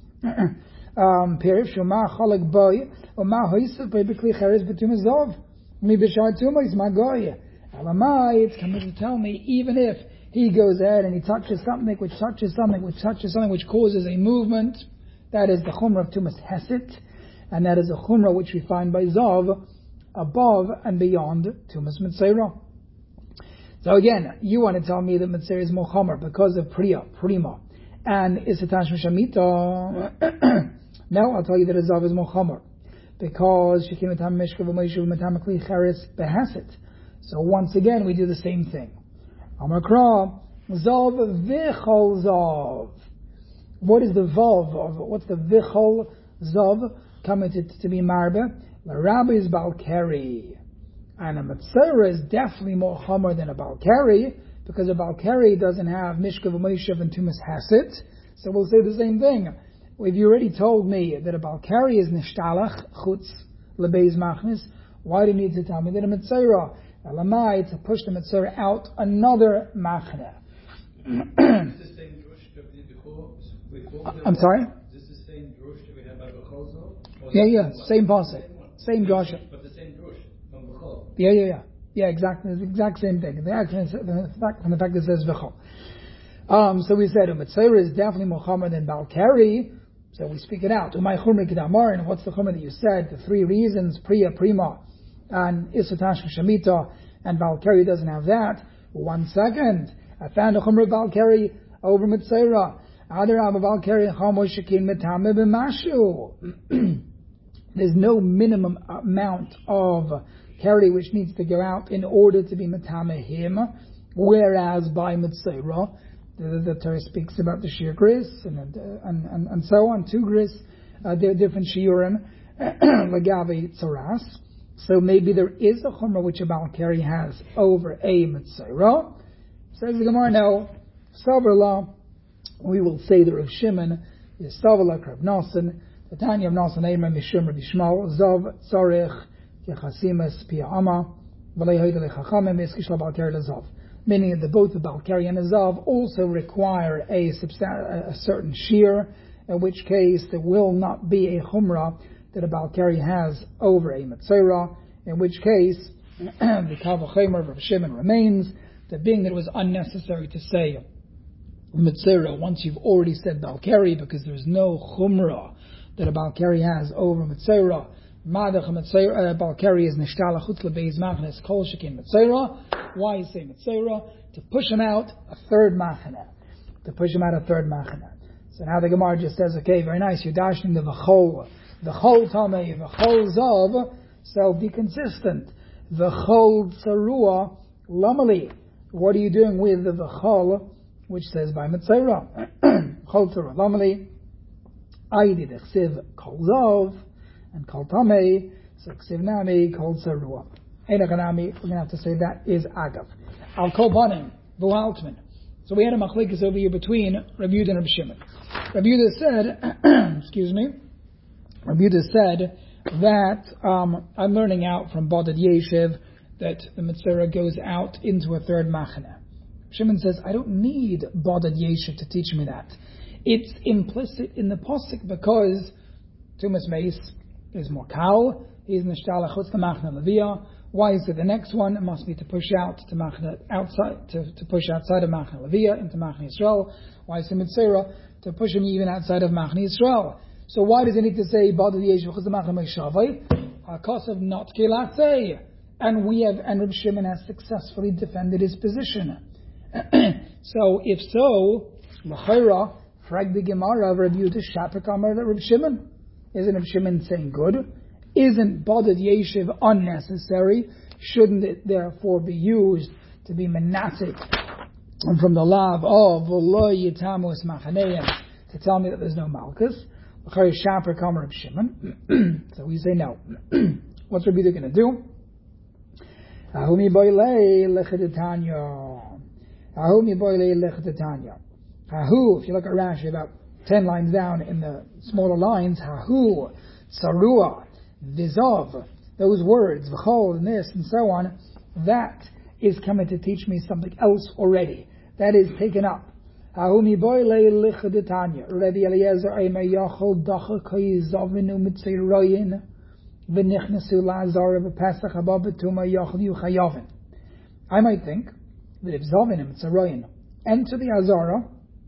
perif shema chalak boy or ma hoisav boy b'kli cheres b'tum azov mi b'shar tumas magoy. Elamai, it's coming to tell me even if he goes ahead and he touches something which touches something which touches something which causes a movement, that is the chumrah of tumas hesit, and that is a chumrah which we find by zav above and beyond tumas mitzera. So again, you want to tell me that mitzera is more chomer because of priya, prima, and isatash mishamita. No, I'll tell you that a zav is more chomer because shekim matam mishkav u'meishuv matam kli cheres behasit. So once again, we do the same thing. Amakra, Zav Vichol Zav. What is the Vav of, what's the Vichol Zav coming to, to be Marbe? The Rabbi is Balkari. And a Matzera is definitely more Chomer than a Balkari, because a Balkari doesn't have Mishkav U'Meishav and Tumas Hasit. So we'll say the same thing. If you already told me that a Balkari is Nishtalach, Chutz, Lebeiz Machnis, why do you need to tell me that a Matzera? Elamai, to push the Mitzvah out another machne. I'm sorry? Is this the same drush that we had by Bechol? Yeah, yeah, same pasuk. Same drasha. But the same drush from Bechol. Yeah, yeah, yeah. Yeah, exactly. It's the exact same thing. The action, the fact, from the fact that it says Bechol. Um, so we said, Mitzvah is definitely more chomer than Balkari. So we speak it out. Umay chumri kedamar, and what's the chomer that you said? The three reasons, priya, prima, and Isatash Shamita, and Balkari doesn't have that. One second. I found a Chumra Balkari over Mitzera. Other Abba Balkari Chamoshakin Metame B'Mashu. There's no minimum amount of carry which needs to go out in order to be Metame him, whereas by Mitzera, the, the Torah speaks about the Shir Gris and, and, and, and so on, two Gris, uh, there are different Shiurim, Lagavi Tzaras. So maybe there is a chumrah which a Balkari has over a Mitzera. Says the Gemara, no. Savarla, we will say that Rav Shimon is Savarla Rav Nasan. The Tanya of Nasan Eimer Mishum Rav Yishmael Zav Tzarech Yechasimas Piyama V'lei Hoydele Chachamim Eskish La Balkari Lazav. Meaning that both the Balkari and the Zav also require a, substan- a certain shear, in which case there will not be a chumrah that a Balkari has over a Mitzera, in which case the Kavachemer of Rav Shimon remains, that being that it was unnecessary to say Mitzera once you've already said Balkari, because there's no Chumrah that a Balkari has over Mitzera. Madach Mitzera, Balkari is Nishtala Chutz Lebeiz Machnes Kol Shekin Mitzera. Why you say Mitzera? To push him out a third Machane. To push him out a third Machane. So now the Gemara just says, okay, very nice, you're dashing the V'chol. The chol tamei, the chol zav, so be consistent. The chol tzarua lamali. What are you doing with the chol, which says by mitzera? Chol tzarua lamali. Aidi dechsiv kol zav and kol tamei. So ksiv nami kol tzarua. Einachanami. We're going to have to say that is agav. Al kol banim v'altman. So we had a machlikas over here between Rabbi Yehuda and Rabbi Shimon. Rabbi Yehuda said, excuse me. Rabbi Yehuda said that um, I'm learning out from Badad Yeshiv that the Mitzera goes out into a third Machane. Shimon says, I don't need Badad Yeshiv to teach me that. It's implicit in the Posik because Tumas Meis is more Kal, he's Nishtala Chutz the Machane Leviyah. Why is it the next one? It must be to push out to Machane outside, to, to push outside of Machane Leviyah into Machane Yisrael. Why is it Mitzera? To push him even outside of Machane Yisrael. So why does it need to say Badad Yeshiv because the Machane Meishavai? Because of not Kilatzei. And we have, and Reb Shimon has successfully defended his position. So if so, L'chaira, frag the Gemara of Reb Yehuda Shapik Amar Reb Shimon. Isn't Reb Shimon saying good? Isn't Badad Yeshiv unnecessary? Shouldn't it therefore be used to be menatic from the lav of Lo Yitamus Machaneim to tell me that there's no Malchus? L'chaira Shapik Amar Reb Shimon. So we say no. What's Rabbi Yehuda going to do? Ahumi boilei lechetanya. Ahumi boilei lechetanya. Hahu, if you look at Rashi about ten lines down in the smaller lines, Hahu, Tsarua, Vizov, those words, V'chol, and this, and so on, that is coming to teach me something else already. That is taken up. Ahumi boilei lechetanya. Rabbi Eliezer Eimer Yachol Dacha Koyizovinu Mitzirayin V'nichnesu Lazar V'Pesach Haba B'Tuma Yachol Yuchayavin. I might think that if Zovin and Mitzirayin enter the Azara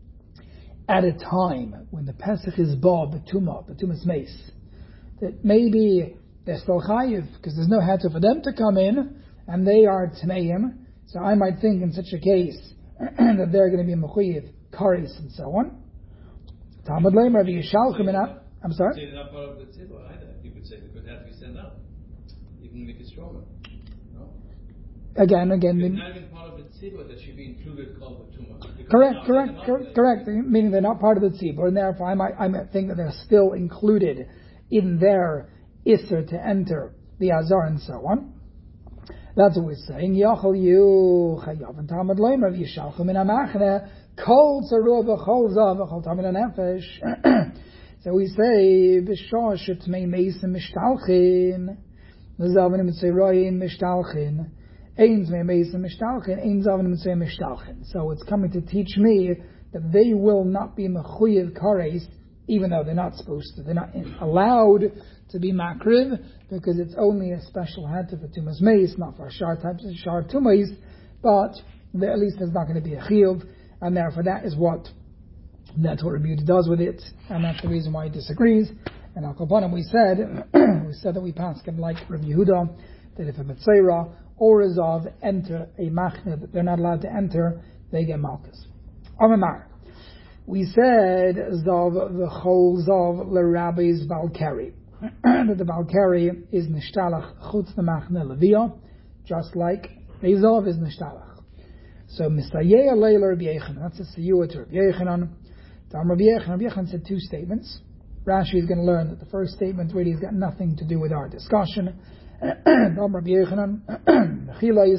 at a time when the Pesach is Ba B'Tuma, B'Tumas Mace, that maybe they're still chayiv because there's no heter for them to come in and they are Tmeim. So I might think in such a case that they're going to be mechuyev kares and so on. Talmud Leimer v'yishalchem and up. I'm sorry. They're not part of the tzibur either. You could say because they have to be sent out. You can make it stronger. No. Again, again. They're not even part of the tzibur that should be included called the tumah. Correct, correct, correct, correct. Meaning they're not part of the tzibur, and therefore I might, I might think that they're still included in their isser to enter the azar and so on. That's what we're saying. Yachol yu chayav and Talmud Leimer v'yishalchem min hamachne kol tzarua v'chol zav v'chol tamid hanefesh. So we say b'shah shetmei meisim mishtalchin l'zavim mitzirayin mishtalchin ein tmei meisim mishtalchin ein zavim mitzirayin mishtalchin. So it's coming to teach me that they will not be mechuyev kares, even though they're not supposed to. They're not allowed to be makriv, because it's only a special heter for tumas meis, not for shar types of shar tumas, but there, at least there's not going to be a chiyuv, and therefore that is what, that's what Rabbi Yehuda does with it, and that's the reason why he disagrees. And al Kopanim we said, we said that we pass him like Rabbi Yehuda, that if a Metzera or a Zav enter a machne that they're not allowed to enter, they get malchus. Amamar. We said Zav v'chol Zav l'Rabbi's Balkari. That the Balkari is nishtalach chutz nemachne levia, just like Ezav is nishtalach. So Mistayeh Leila Rabbi Yechanan, that's a siyua to Rabbi Yechanan. Tam Rabbi Yechanan, Rabbi Yechanan said two statements. Rashi is going to learn that the first statement really has got nothing to do with our discussion. Tam Rabbi Yechanan, Mechilayis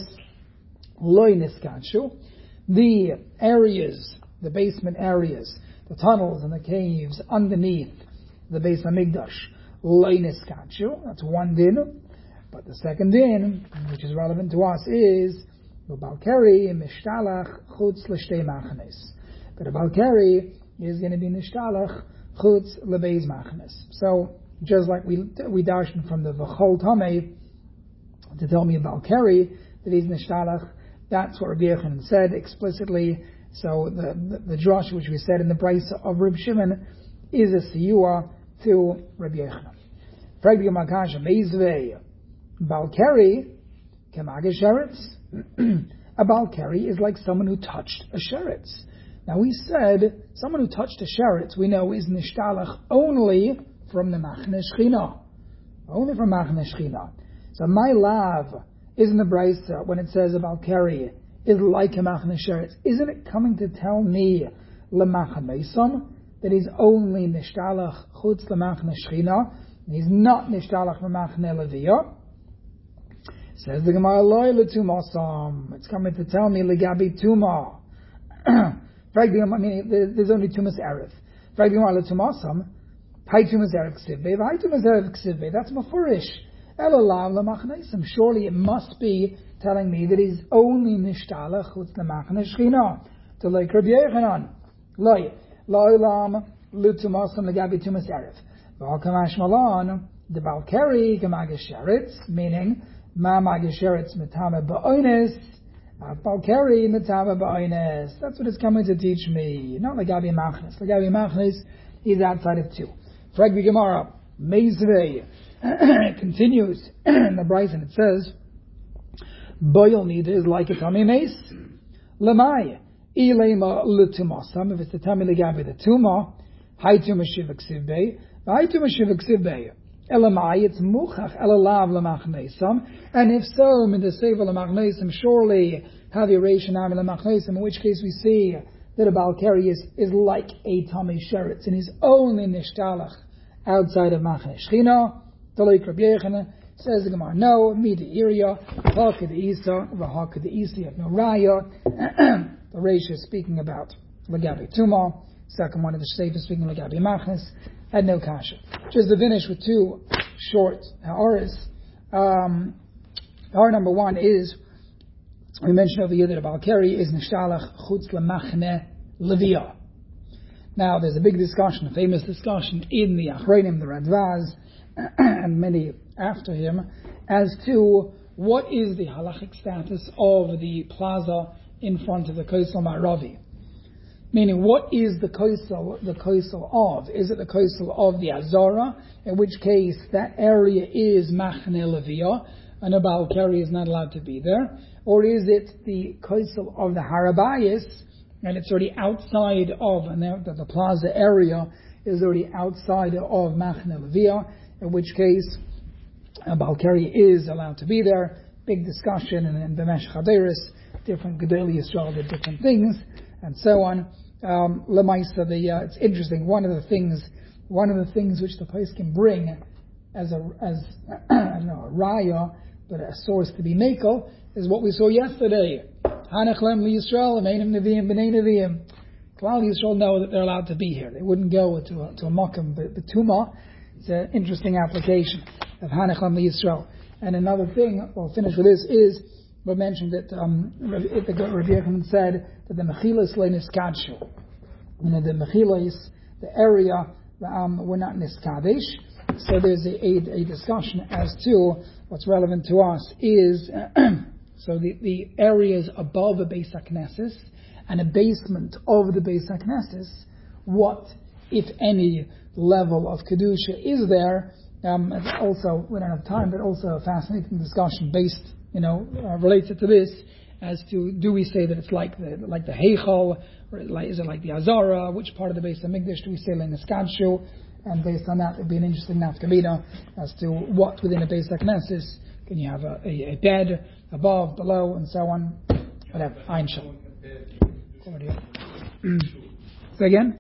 loy niskanshu, the areas, the basement areas, the tunnels and the caves underneath the Beis Hamikdash, that's one din. But the second din, which is relevant to us, is the Balkari mishtalach chutz l'shtei machanes. But the Balkari is going to be mishtalach chutz lebeis machanes. So just like we we darshan from the v'chol tamei to tell me about Balkari that he's mishtalach, that's what Rabbi Yechanan said explicitly. So the the, the drush which we said in the price of Reb Shimon is a siyua to Rabbi Yechanan. Frag the Makasha Meizvei Balkari Kemage Sheretz. A Balkari is like someone who touched a sheretz. Now we said someone who touched a sheretz we know is nishtalach only from the Machne Shechina. Only from Machne Shechina. So my lav is in the Brisa when it says a Balkari is like a Machne Sheretz. Isn't it coming to tell me Lemachne Meisam that he's only nishtalach chutz lemachne shechina, he's not nishtalach lemachne leviyah? Says the Gemara, loy letumasam. It's coming to tell me legabi tuma. I mean, there's only tumas erev. Frag the Gemara letumasam. Hai tumas erev ksivbe. Hai tumas erev ksivbe. That's mafurish. Elalav lemachneisam. Surely it must be telling me that he's only nishtalach chutz lemachne shechina. To like Rabbi Yechanan. Loy. Loilam lutumasam legabi tumas erev. V'alkamash malan the Balkari gemage sheretz, meaning ma mage sheretz metame ba'oines, Balkari metame ba'oines. That's what it's coming to teach me. Not legabi machnes. Legabi machnes is outside of two. Frag Gemara meizvei. It continues in the Brisa and it says, boil nida is like a tummy mace. Lamai. Ilema lutumasam, if it's the tummy legabi the tuma, hai tuma shivak sivbei, hai tuma shivak sivbei, elamai, it's muchach, elalav lamachnesam, and if so, in the seva lamachnesam, surely have your ration am lamachnesam, in which case we see that a Balkari is, is like a tummy sheretz, and he's only nishtalach outside of machne shchina, taloik Rabbi Yechanan, Says the Gemara, no, me the area, Haka the Isa, Vahaka the Isa, you have no Raya. The Reish is speaking about Lagabi Tuma, second one of the Sefer speaking Lagabi Machnes, had no Kasha. Just to finish with two short Ha'aris, um, Ha'ar number one is, we mentioned over here that a Balkari is Nishtalach Chutz Lemachne Leviyah. Now, there's a big discussion, a famous discussion in the Achronim, the Radvaz, and many after him, as to what is the halachic status of the plaza in front of the Kosel Ma'aravi. Meaning, what is the Kosel, the Kosel of? Is it the Kosel of the Azara, in which case that area is Machne Leviyah, and a Baal Keri is not allowed to be there? Or is it the Kosel of the Harabayas, and it's already outside of, and the, the plaza area is already outside of Machne Leviyah, in which case a Balkari is allowed to be there. Big discussion, and in B'meshech Haderis, different Gedolei Yisrael did different things, and so on. Um, Lemaisa, the uh, it's interesting. One of the things, one of the things which the place can bring as a as I don't know a raya, but a source to be makel, is what we saw yesterday. Hanachlem li Yisrael, Ameinim Neviim, B'nei Neviim. Klal Yisrael know that they're allowed to be here. They wouldn't go to a, to a Makam B'tuma. It's an interesting application of Hanachlem li Yisrael. And another thing, we'll finish with this, is we mentioned that um, Rabbi Yochanan said that the Mechilas le Niskadshu. You know, the Mechilas, the area, um, were not Niskadish. So there's a, a, a discussion as to what's relevant to us is so the, the areas above the Beis HaKnesses and a basement of the Beis HaKnesses, what, if any, level of Kedusha is there? Um, also, we don't have time, but also a fascinating discussion based, you know, uh, related to this, as to do we say that it's like the like the Heichal, or like, is it like the Azara? Which part of the Beis HaMikdash do we say like Niskadshu? And based on that, it would be an interesting nafkamina as to what within a Beis HaKnesses can you have a, a, a bed above, below, and so on. Whatever. Ein Shel. Say again.